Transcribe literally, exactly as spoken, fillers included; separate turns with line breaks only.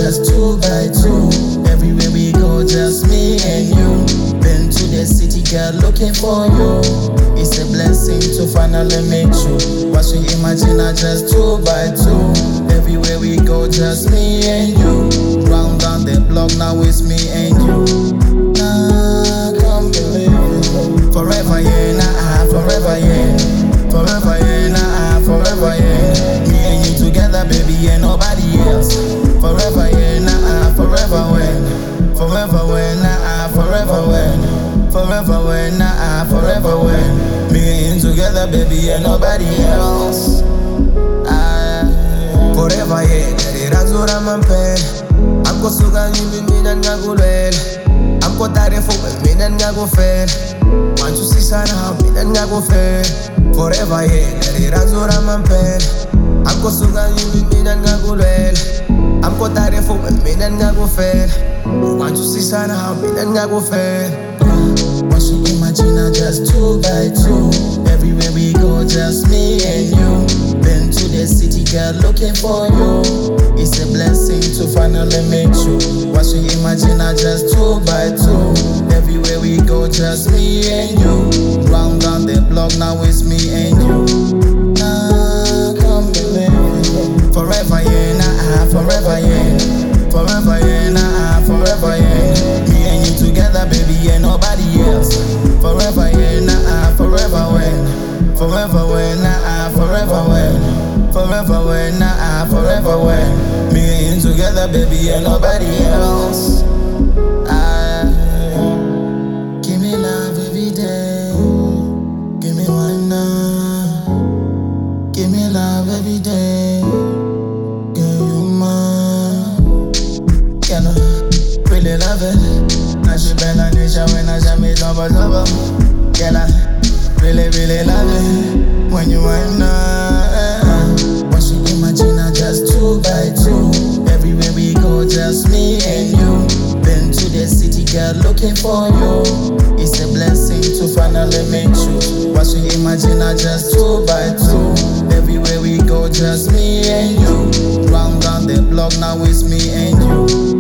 just two by two. Everywhere we go, just me and you. Been to the city, girl, looking for you. It's a blessing to finally meet you. What you imagine, I just two by two. Everywhere we go, just me and you. Round down the block, now it's me and you. Nah, can't believe it. Forever, yeah, nah, forever, yeah. Forever, yeah, nah, forever, yeah. Me and you together, baby, yeah, nobody else. Forever, yeah, nah, forever, when. Forever, when, nah, forever, when. Forever, when, nah, forever, when. Me and you together, baby, yeah, nobody else. Ah,
Forever, yeah, ngirazura mampela. Amkosuka yimi mina ngakulwela. Amkotare fume mina ngakufela. Wanchusisana mina ngakufela. Forever, yeah, ngirazura mampela. Amkosuka yimi mina ngakulwela. Amkotare fume mina ngakufela. Wanchusisana mina ngakufela.
What you imagine, I just two by two. Everywhere we go, just me and you. Been to the city, girl, looking for you. It's a blessing to finally meet you. What you imagine, I just two by two. Everywhere we go, just me and you. Round down the block, now it's me and you. Nah, can't believe it. Forever, yeah, nah, forever, yeah. Forever, yeah, nah, forever, yeah. Me and you together, baby, yeah, nobody else. Forever, yeah, nah, forever, when. Forever, when, nah, forever, when. Forever, when, nah, forever, when. Me and you together, baby, yeah, nobody else. Ah, give me love every day. Give me one now. Give me love every day. Girl, you mine. Can I really love it? Now she been on the show when I jam it double double. Can I really, really love it when you want now? What you imagine, I just two by two. Everywhere we go, just me and you. Been to the city, girl, looking for you. It's a blessing to finally meet you. What you imagine, I just two by two. Everywhere we go, just me and you. Round down the block, now it's me and you.